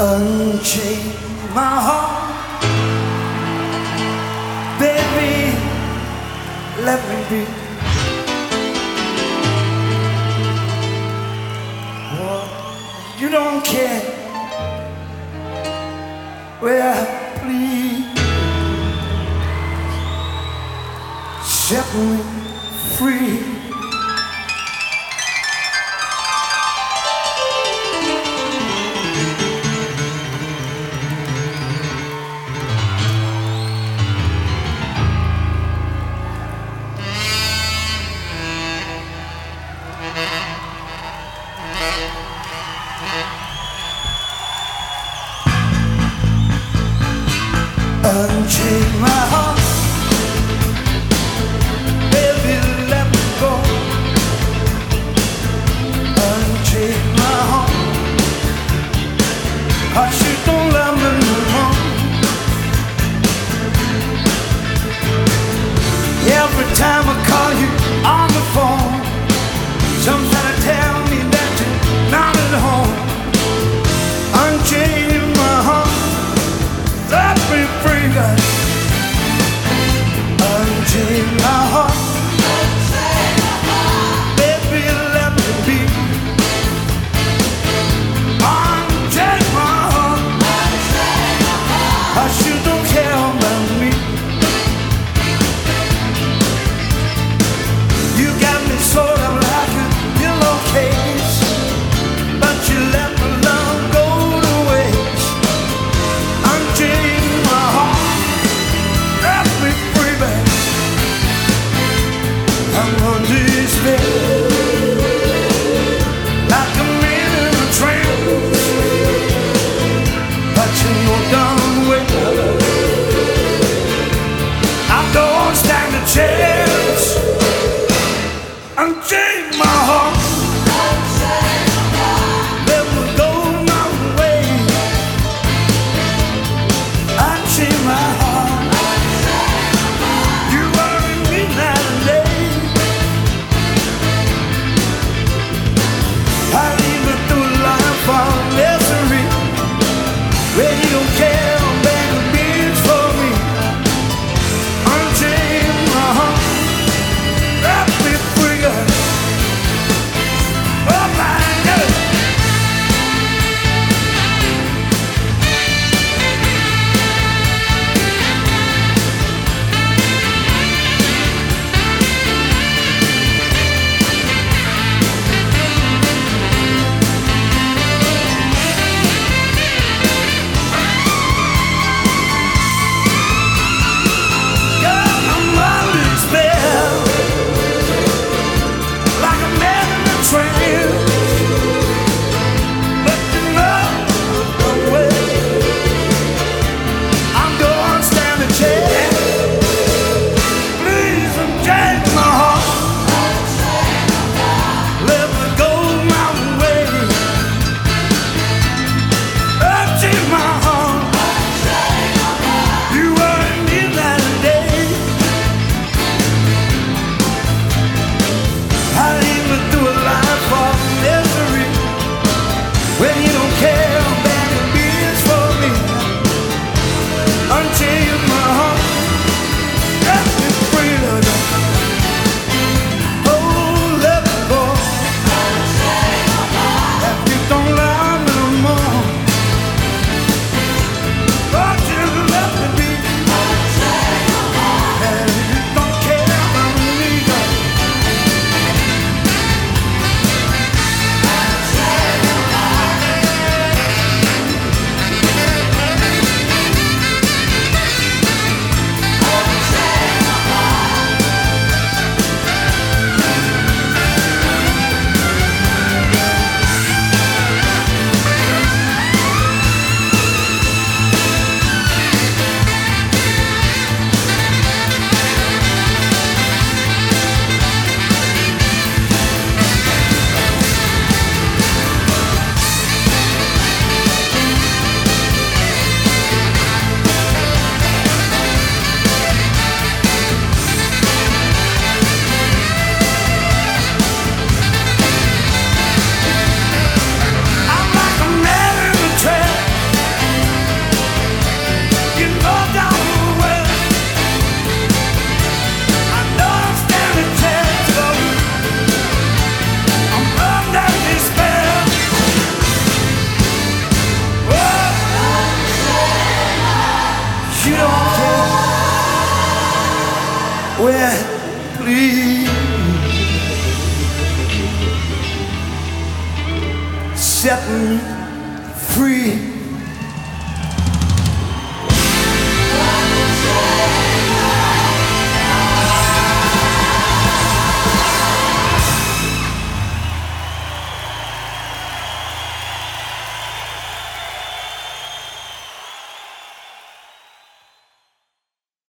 Unchain my heart, baby, let me be. Oh, you don't care. Well, please set me free. Unchain my heart, baby, let me go. Unchain my heart, 'cause you don't love me no more. Every time I call you on the phone, somebody tell me that you're not at home. Unchain my heart, let me free, God. Unchain my heart, baby, let me be. Unchain my heart, set me free.